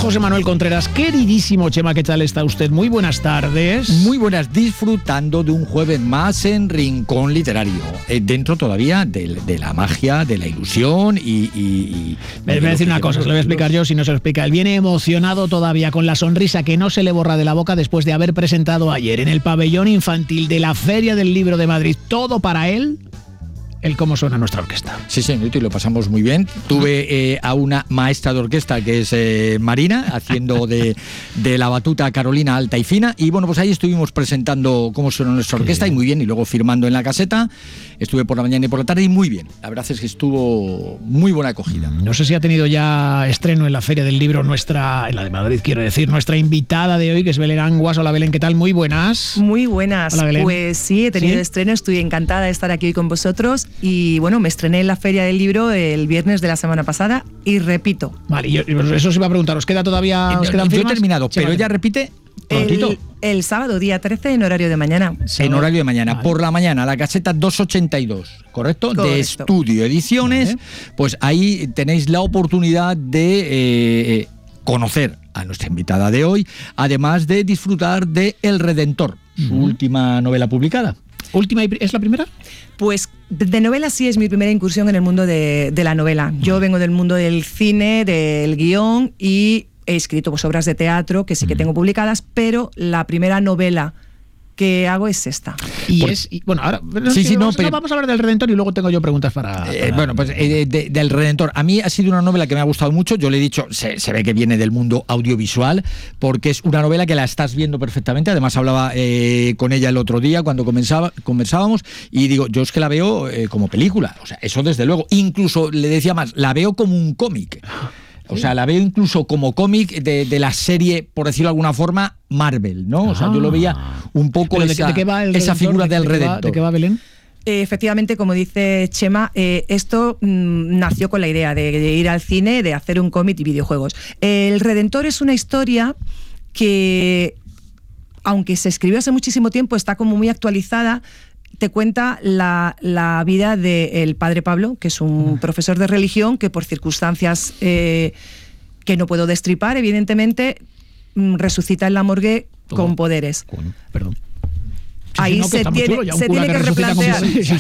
José Manuel Contreras. Queridísimo Chema, ¿qué tal está usted? Muy buenas tardes. Muy buenas, disfrutando de un jueves más en Rincón Literario. Dentro todavía de la magia, de la ilusión y me voy a decir una cosa, se lo voy a explicar yo si no se lo explica. Él viene emocionado todavía con la sonrisa que no se le borra de la boca después de haber presentado ayer en el pabellón infantil de la Feria del Libro de Madrid. Todo para él. El cómo suena nuestra orquesta. Sí, señorito, y lo pasamos muy bien. Tuve a una maestra de orquesta que es Marina, haciendo de la batuta Carolina alta y fina, y bueno, pues ahí estuvimos presentando cómo suena nuestra orquesta, y muy bien, y luego firmando en la caseta. Estuve por la mañana y por la tarde, y muy bien. La verdad es que estuvo muy buena acogida. No sé si ha tenido ya estreno en la Feria del Libro en la de Madrid, quiero decir, nuestra invitada de hoy, que es Belén Anguas. Hola, Belén, ¿qué tal? Muy buenas. Muy buenas. Hola, Belén. Pues sí, he tenido estreno, estoy encantada de estar aquí hoy con vosotros. Y bueno, me estrené en la Feria del Libro el viernes de la semana pasada y repito. Vale, y eso os iba a preguntar, ¿os queda todavía? ¿Os quedan firmas? Yo he terminado, pero ella repite prontito. El sábado, día 13, en horario de mañana. En horario de mañana. Vale. Por la mañana, la caseta 282, ¿correcto? De Estudio Ediciones. Vale. Pues ahí tenéis la oportunidad de conocer a nuestra invitada de hoy, además de disfrutar de El Redentor, su última novela publicada. ¿Es la primera? Pues de novela sí es mi primera incursión en el mundo de la novela. Yo vengo del mundo del cine, del guión, y he escrito pues obras de teatro que sí que tengo publicadas, pero la primera novela que hago es esta. Bueno, ahora vamos a hablar del Redentor y luego tengo yo preguntas para... Bueno, pues del Redentor. A mí ha sido una novela que me ha gustado mucho. Yo le he dicho, se ve que viene del mundo audiovisual, porque es una novela que la estás viendo perfectamente. Además hablaba con ella el otro día cuando conversábamos, y digo, yo es que la veo como película. O sea, eso desde luego. Incluso le decía más, la veo como un cómic. O sea, la veo incluso como cómic de la serie, por decirlo de alguna forma, Marvel, ¿no? O sea, yo lo veía un poco esa figura del Redentor. ¿De qué va, Belén? Efectivamente, como dice Chema, esto nació con la idea de ir al cine, de hacer un cómic y videojuegos. El Redentor es una historia que, aunque se escribió hace muchísimo tiempo, está como muy actualizada. Te cuenta la vida del padre Pablo, que es un profesor de religión que por circunstancias que no puedo destripar, evidentemente, resucita en la morgue con poderes. Perdón. Ahí se tiene que replantear.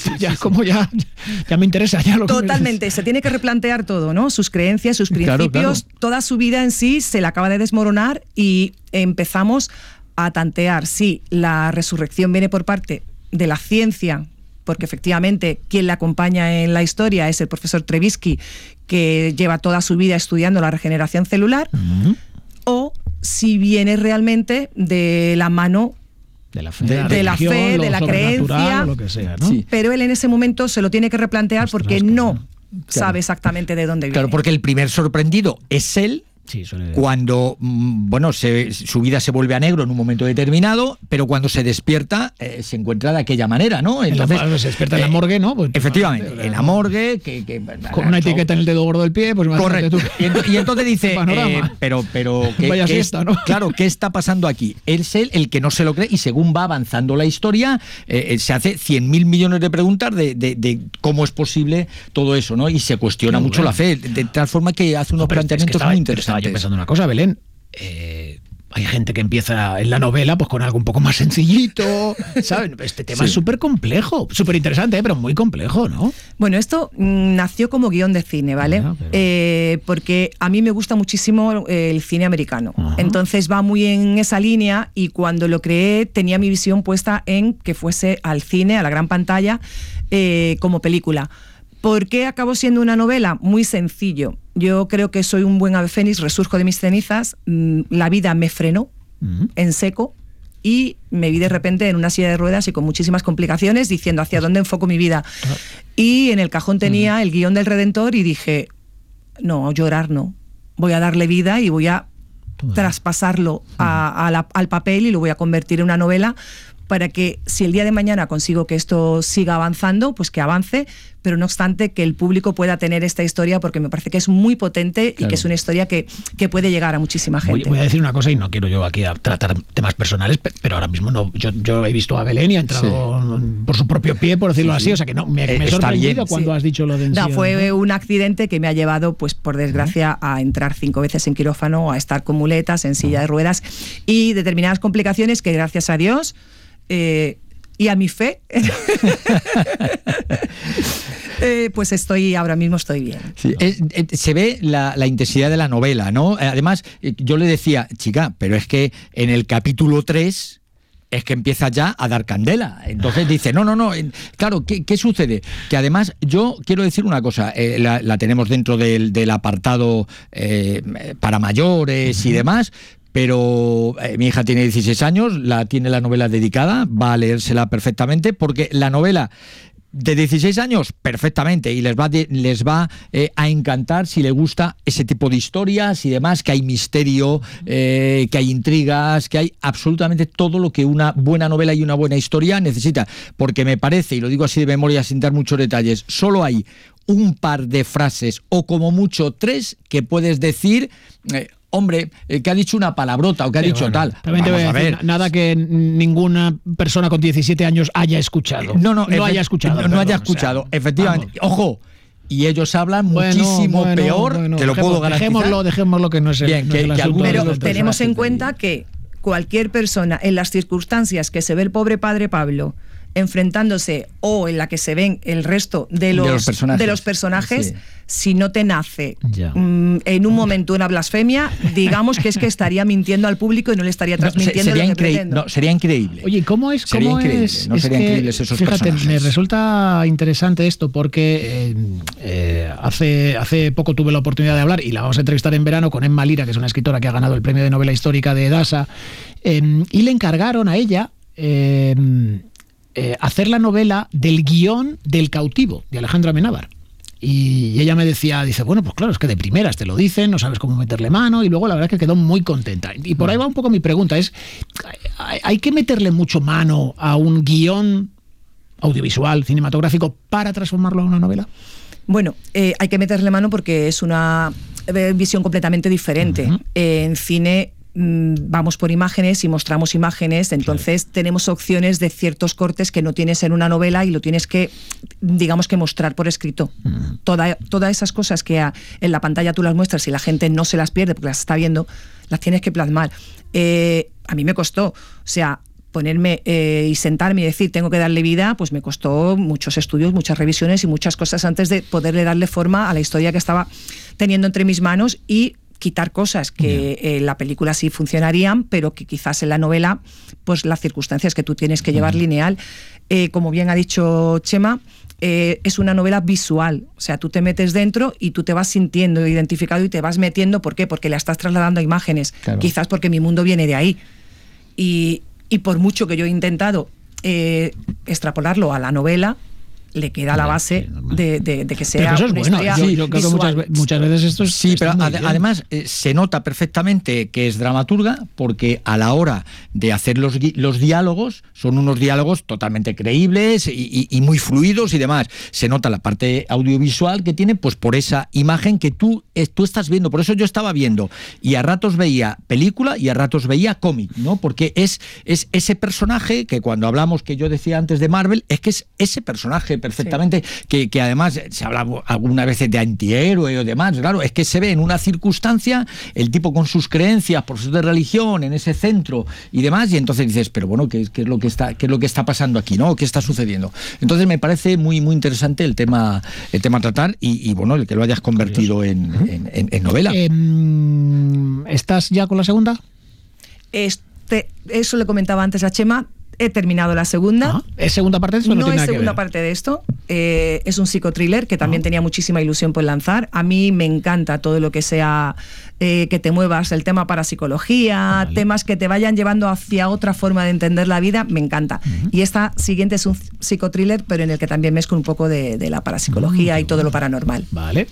Ya me interesa. Totalmente, se tiene que replantear todo, ¿no? Sus creencias, sus principios, claro. Toda su vida en sí se le acaba de desmoronar y empezamos a tantear si la resurrección viene por parte de la ciencia, porque efectivamente quien le acompaña en la historia es el profesor Trebisky, que lleva toda su vida estudiando la regeneración celular, o si viene realmente de la mano de la fe, de la creencia, lo que sea, ¿no? Sí. Pero él en ese momento se lo tiene que replantear porque no sabe exactamente de dónde viene. Claro, porque el primer sorprendido es él. Sí, cuando su vida se vuelve a negro en un momento determinado, pero cuando se despierta se encuentra de aquella manera, ¿no? Entonces se despierta en la morgue, ¿no? Pues, efectivamente, en la morgue con una etiqueta en el dedo gordo del pie, pues correcto. Y entonces dice, pero vaya siesta, ¿no? Claro, ¿qué está pasando aquí? Es él el que no se lo cree, y según va avanzando la historia, se hace 100.000 millones de preguntas de cómo es posible todo eso, ¿no? Y se cuestiona mucho la fe, de tal forma que hace unos planteamientos muy interesantes. Yo pensando una cosa, Belén, hay gente que empieza en la novela pues con algo un poco más sencillito, ¿saben? Este tema es súper complejo, súper interesante, pero muy complejo, ¿no? Bueno, esto nació como guión de cine, ¿vale? Porque a mí me gusta muchísimo el cine americano. Entonces va muy en esa línea, y cuando lo creé tenía mi visión puesta en que fuese al cine, a la gran pantalla, como película. ¿Por qué acabó siendo una novela? Muy sencillo. Yo creo que soy un buen ave fénix, resurjo de mis cenizas. La vida me frenó en seco y me vi de repente en una silla de ruedas y con muchísimas complicaciones, diciendo hacia dónde enfoco mi vida. Y en el cajón tenía el guión del Redentor y dije, no, llorar no. Voy a darle vida y voy a traspasarlo al papel y lo voy a convertir en una novela, para que si el día de mañana consigo que esto siga avanzando, pues que avance, pero no obstante que el público pueda tener esta historia, porque me parece que es muy potente y que es una historia que puede llegar a muchísima gente. Voy a decir una cosa, y no quiero yo aquí a tratar temas personales, pero ahora mismo no. Yo he visto a Belén y ha entrado por su propio pie, por decirlo así, o sea que no, me he sorprendido cuando has dicho lo de No, fue un accidente que me ha llevado, pues por desgracia, a entrar 5 veces en quirófano, a estar con muletas, en silla de ruedas y determinadas complicaciones que gracias a Dios y a mi fe pues ahora mismo estoy bien. Sí, se ve la intensidad de la novela, ¿no? Además, yo le decía, chica, pero es que en el capítulo 3 es que empieza ya a dar candela. Entonces dice, no. Claro, ¿qué sucede? Que además, yo quiero decir una cosa, la tenemos dentro del apartado para mayores y demás, pero mi hija tiene 16 años, tiene la novela dedicada, va a leérsela perfectamente, porque la novela de 16 años, perfectamente, y les va a encantar si le gusta ese tipo de historias y demás, que hay misterio, que hay intrigas, que hay absolutamente todo lo que una buena novela y una buena historia necesita, porque me parece, y lo digo así de memoria sin dar muchos detalles, solo hay un par de frases, o como mucho 3, que puedes decir... hombre, que ha dicho una palabrota o que ha dicho tal. Vamos a ver. Nada que ninguna persona con 17 años haya escuchado. No haya escuchado. Efectivamente. Vamos. Ojo. Y ellos hablan muchísimo peor, que lo puedo garantizar. Dejémoslo que no es el asunto. Pero tenemos en cuenta que cualquier persona, en las circunstancias que se ve el pobre padre Pablo enfrentándose, o en la que se ven el resto de los personajes, sí. Si no te nace en un momento una blasfemia, digamos que es que estaría mintiendo al público y no le estaría transmitiendo lo que pretendo. Sería increíble. Oye, ¿cómo es? Serían increíbles esos fíjate, personajes. Me resulta interesante esto porque hace poco tuve la oportunidad de hablar, y la vamos a entrevistar en verano, con Emma Lira, que es una escritora que ha ganado el premio de novela histórica de Edasa, y le encargaron a ella hacer la novela del guión del Cautivo, de Alejandro Amenábar. Y ella me decía, bueno, pues claro, es que de primeras te lo dicen, no sabes cómo meterle mano, y luego la verdad es que quedó muy contenta. Y por ahí va un poco mi pregunta, ¿hay que meterle mucho mano a un guión audiovisual, cinematográfico, para transformarlo en una novela? Bueno, hay que meterle mano porque es una visión completamente diferente. Uh-huh. En cine vamos por imágenes y mostramos imágenes, entonces tenemos opciones de ciertos cortes que no tienes en una novela y lo tienes que, digamos, que mostrar por escrito. Todas esas cosas que en la pantalla tú las muestras y la gente no se las pierde porque las está viendo, las tienes que plasmar. A mí me costó, o sea, ponerme y sentarme y decir tengo que darle vida, pues me costó muchos estudios, muchas revisiones y muchas cosas antes de poderle darle forma a la historia que estaba teniendo entre mis manos y quitar cosas que en la película sí funcionarían, pero que quizás en la novela, pues las circunstancias que tú tienes que llevar lineal. Como bien ha dicho Chema, es una novela visual, o sea, tú te metes dentro y tú te vas sintiendo identificado y te vas metiendo. ¿Por qué? Porque la estás trasladando a imágenes, claro. Quizás porque mi mundo viene de ahí. Y por mucho que yo he intentado extrapolarlo a la novela, le queda la base de que sea eso es una bueno, historia sí, yo creo que muchas veces esto es... Sí, pero además se nota perfectamente que es dramaturga, porque a la hora de hacer los diálogos, son unos diálogos totalmente creíbles y muy fluidos y demás. Se nota la parte audiovisual que tiene, pues por esa imagen que tú estás viendo. Por eso yo estaba viendo, y a ratos veía película y a ratos veía cómic, ¿no? Porque es ese personaje que cuando hablamos, que yo decía antes de Marvel, es que es ese personaje perfectamente, sí. que además se habla algunas veces de antihéroe o demás, claro, es que se ve en una circunstancia el tipo con sus creencias, por su de religión, en ese centro y demás, y entonces dices, pero bueno, ¿qué es lo que está pasando aquí, ¿no? ¿Qué está sucediendo? Entonces me parece muy, muy interesante el tema a tratar y bueno, el que lo hayas convertido en novela. ¿Estás ya con la segunda? Eso le comentaba antes a Chema. He terminado la segunda. ¿Es segunda parte de esto? No es segunda parte de esto. es un psicotriller que también tenía muchísima ilusión por lanzar. A mí me encanta todo lo que sea que te muevas, el tema parapsicología, temas que te vayan llevando hacia otra forma de entender la vida, me encanta. Y esta siguiente es un psicotriller, pero en el que también mezclo un poco de la parapsicología y todo lo paranormal. Vale.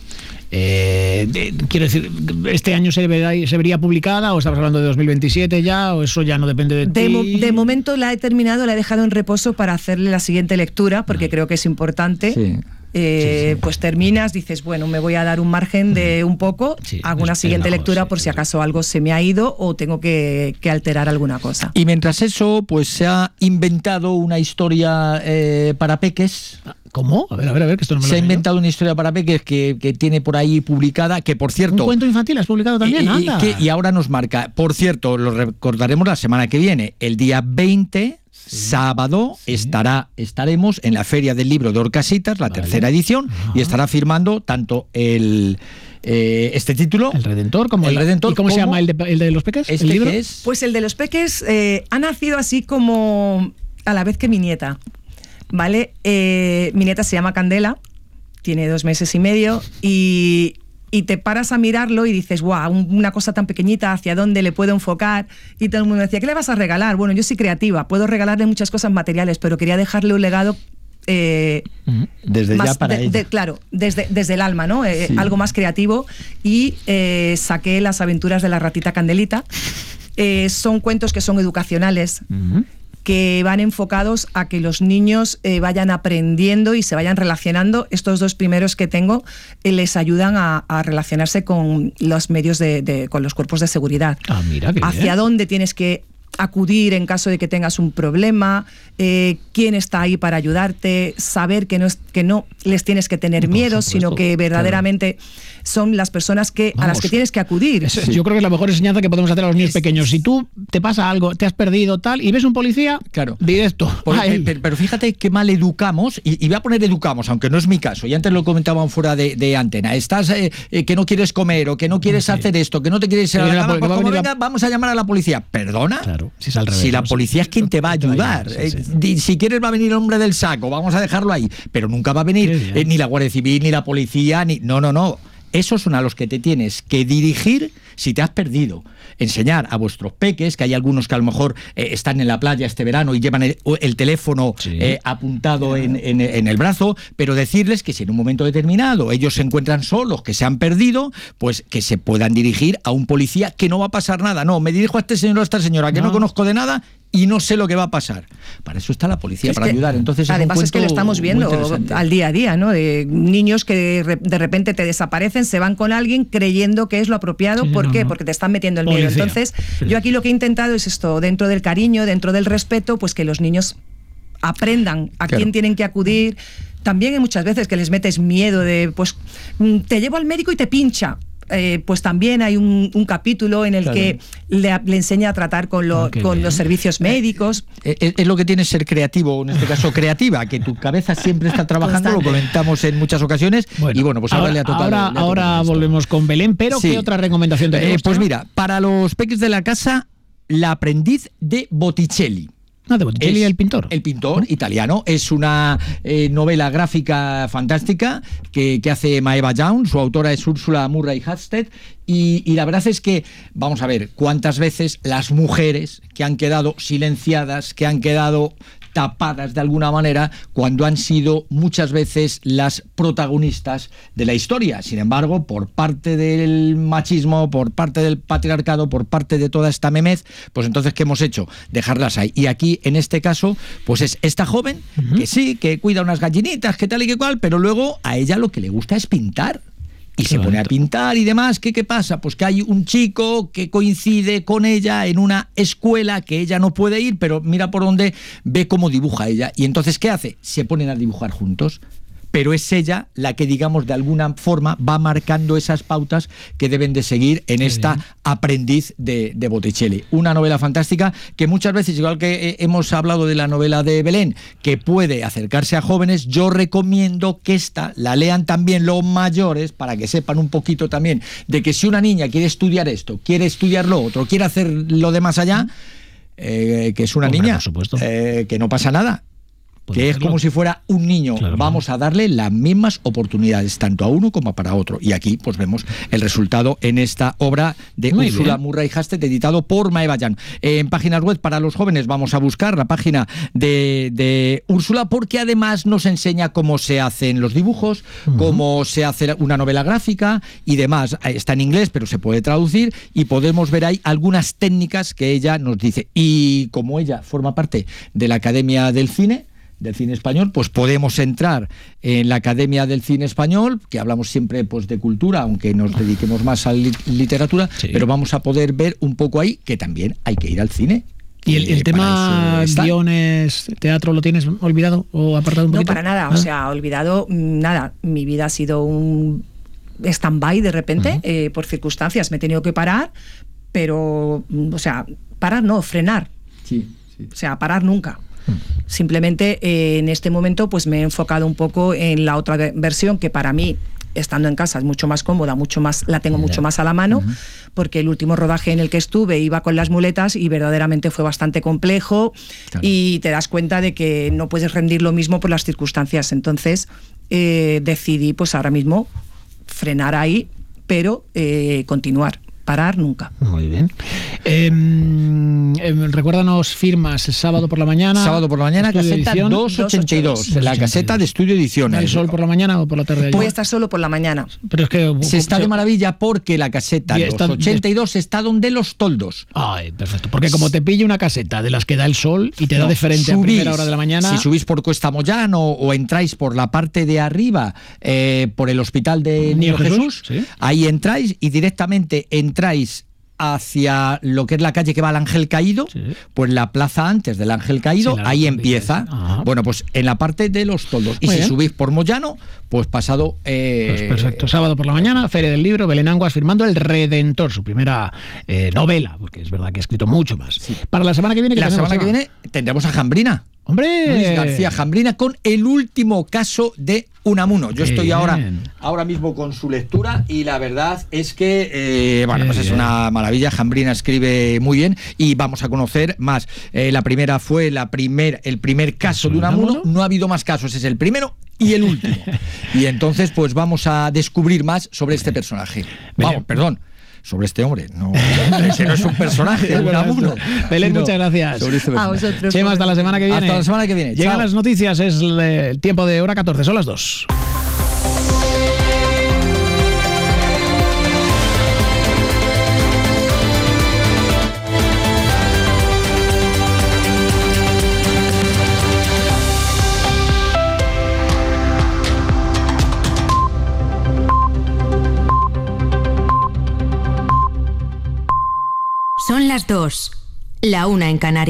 Quiero decir, ¿este año se vería publicada o estamos hablando de 2027 ya o eso ya no depende de ti? De momento la he terminado, la he dejado en reposo para hacerle la siguiente lectura porque creo que es importante. Sí. Pues terminas, dices, bueno, me voy a dar un margen de un poco, hago una siguiente lectura por si acaso algo se me ha ido o tengo que alterar alguna cosa. Y mientras eso, pues se ha inventado una historia para peques. ¿Cómo? A ver, que esto no me lo Se ha sé inventado una historia para peques que tiene por ahí publicada, que por cierto... ¿Un cuento infantil has publicado también? Y ahora nos marca, por cierto, lo recordaremos la semana que viene, el día 20... sábado estaremos en la Feria del Libro de Orcasitas, la tercera edición, y estará firmando tanto este título, El Redentor, como El Redentor. ¿Y cómo se llama el de los peques? Este ¿El libro? que es? Pues el de los peques ha nacido así como a la vez que mi nieta, ¿vale? Mi nieta se llama Candela, tiene 2 meses y medio y te paras a mirarlo y dices, guau, una cosa tan pequeñita, ¿hacia dónde le puedo enfocar? Y todo el mundo decía, ¿qué le vas a regalar? Bueno, yo soy creativa, puedo regalarle muchas cosas materiales, pero quería dejarle un legado desde más ya para ella. Claro, desde el alma, ¿no? Algo más creativo. Y saqué Las aventuras de la ratita Candelita. Son cuentos que son educacionales, que van enfocados a que los niños vayan aprendiendo y se vayan relacionando. Estos 2 primeros que tengo les ayudan a relacionarse con los medios con los cuerpos de seguridad. Mira, qué hacia bien. dónde tienes que acudir en caso de que tengas un problema, quién está ahí para ayudarte, saber que no les tienes que tener miedo, sino que verdaderamente son las personas a las que tienes que acudir. Yo creo que es la mejor enseñanza que podemos hacer a los niños pequeños. Si tú te pasa algo, te has perdido tal, y ves un policía, directo. Pero fíjate qué mal educamos, y voy a poner educamos, aunque no es mi caso, y antes lo comentaban fuera de antena. Estás que no quieres comer o que no quieres hacer esto, que no te quieres ir a la cama, pues como venga, vamos a llamar a la policía. ¿Perdona? Claro, si es al revés. Si la policía es quien te va a ayudar. Si quieres va a venir el hombre del saco, vamos a dejarlo ahí, pero nunca va a venir ni la Guardia Civil, ni la policía, no. Esos son a los que te tienes que dirigir si te has perdido. Enseñar a vuestros peques, que hay algunos que a lo mejor están en la playa este verano y llevan el teléfono apuntado en el brazo, pero decirles que si en un momento determinado ellos se encuentran solos, que se han perdido, pues que se puedan dirigir a un policía, que no va a pasar nada. No, me dirijo a este señor o a esta señora que no conozco de nada y no sé lo que va a pasar. Para eso está la policía, para ayudar. Entonces, además es que lo estamos viendo al día a día, ¿no? De niños que de repente te desaparecen, se van con alguien creyendo que es lo apropiado. ¿Por qué? Porque te están metiendo el miedo. Entonces, yo aquí lo que he intentado es esto, dentro del cariño, dentro del respeto, pues que los niños aprendan a quién tienen que acudir. También hay muchas veces que les metes miedo de, pues, te llevo al médico y te pincha. Pues también hay un capítulo en el que le enseña a tratar con los servicios médicos. Es lo que tiene ser creativo, en este caso creativa, que tu cabeza siempre está trabajando, lo comentamos en muchas ocasiones. Y bueno, pues ahora le ha tocado. Ahora volvemos con Belén, pero ¿qué otra recomendación tenemos? Pues mira, para los peques de la casa, La aprendiz de Botticelli. De Botticelli, el pintor. El pintor italiano. Es una novela gráfica fantástica que hace Maeva Young. Su autora es Úrsula Murray Halstead. Y la verdad es que, vamos a ver, cuántas veces las mujeres que han quedado silenciadas, que han quedado tapadas de alguna manera, cuando han sido muchas veces las protagonistas de la historia. Sin embargo, por parte del machismo, por parte del patriarcado, por parte de toda esta memez, pues entonces, ¿qué hemos hecho? Dejarlas ahí. Y aquí, en este caso, pues es esta joven que sí, que cuida unas gallinitas, que tal y que cual, pero luego a ella lo que le gusta es pintar. Y se pone a pintar y demás. ¿Qué pasa? Pues que hay un chico que coincide con ella en una escuela que ella no puede ir, pero mira por dónde, ve cómo dibuja ella. Y entonces, ¿qué hace? Se ponen a dibujar juntos. Pero es ella la que, digamos, de alguna forma va marcando esas pautas que deben de seguir en esta aprendiz de Botticelli. Una novela fantástica que muchas veces, igual que hemos hablado de la novela de Belén, que puede acercarse a jóvenes, yo recomiendo que esta la lean también los mayores, para que sepan un poquito también de que si una niña quiere estudiar esto, quiere estudiar lo otro, quiere hacer lo de más allá, que es una niña, por supuesto. Que no pasa nada. que es como si fuera un niño. Claro, vamos a darle las mismas oportunidades, tanto a uno como para otro. Y aquí pues vemos el resultado en esta obra de Úrsula Murray Hastert, editado por Maevayan. En páginas web para los jóvenes vamos a buscar la página de Úrsula, porque además nos enseña cómo se hacen los dibujos, cómo se hace una novela gráfica y demás. Está en inglés, pero se puede traducir y podemos ver ahí algunas técnicas que ella nos dice. Y como ella forma parte de la Academia del Cine Español, pues podemos entrar en la Academia del Cine Español, que hablamos siempre pues de cultura, aunque nos dediquemos más a literatura, pero vamos a poder ver un poco ahí que también hay que ir al cine. ¿Y el tema guiones, teatro, lo tienes olvidado o apartado un poquito? No, para nada, o sea, olvidado nada. Mi vida ha sido un stand-by de repente, por circunstancias. Me he tenido que parar, pero, o sea, parar no, frenar. Sí. O sea, parar nunca. Simplemente en este momento pues me he enfocado un poco en la otra versión, que para mí, estando en casa, es mucho más cómoda, la tengo mucho más a la mano, porque el último rodaje en el que estuve iba con las muletas y verdaderamente fue bastante complejo, y te das cuenta de que no puedes rendir lo mismo por las circunstancias. Entonces decidí pues ahora mismo frenar ahí, pero continuar. Parar nunca. Muy bien. Recuérdanos firmas, sábado por la mañana. Sábado por la mañana, caseta 282, la caseta de Estudio Edición. ¿El sol por la mañana o por la tarde? Voy a estar solo por la mañana. Pero es que se está de maravilla, porque la caseta 282 está donde los toldos. Ay, perfecto. Porque como te pille una caseta de las que da el sol y te da de frente a primera hora de la mañana. Si subís por Cuesta Moyán o entráis por la parte de arriba, por el Hospital de Niño Jesús, ¿sí? Ahí entráis y directamente entráis hacia lo que es la calle que va al Ángel Caído, pues la plaza antes del Ángel Caído, ahí empieza. Bueno, pues en la parte de los toldos. Y si subís por Moyano, pues pasado... Pues perfecto. Sábado por la mañana, Feria del Libro, Belén Anguas firmando El Redentor, su primera novela, porque es verdad que ha escrito mucho más. Sí. Para la semana que viene... La semana que viene tendremos a Jambrina. ¡Hombre! Luis García Jambrina con el último caso de Unamuno. Yo estoy ahora mismo con su lectura y la verdad es que pues es una maravilla. Jambrina escribe muy bien y vamos a conocer más. La primera fue el primer caso de Unamuno. No ha habido más casos, es el primero y el último. Y entonces pues vamos a descubrir más sobre este personaje. Sobre este hombre. No, ese no es un personaje, es Unamuno. Belén, muchas gracias. A vosotros. Chema, hasta la semana que viene. Hasta la semana que viene. Llegan las noticias, es el tiempo de hora 14, son las 2. Son las 2, la 1 en Canarias.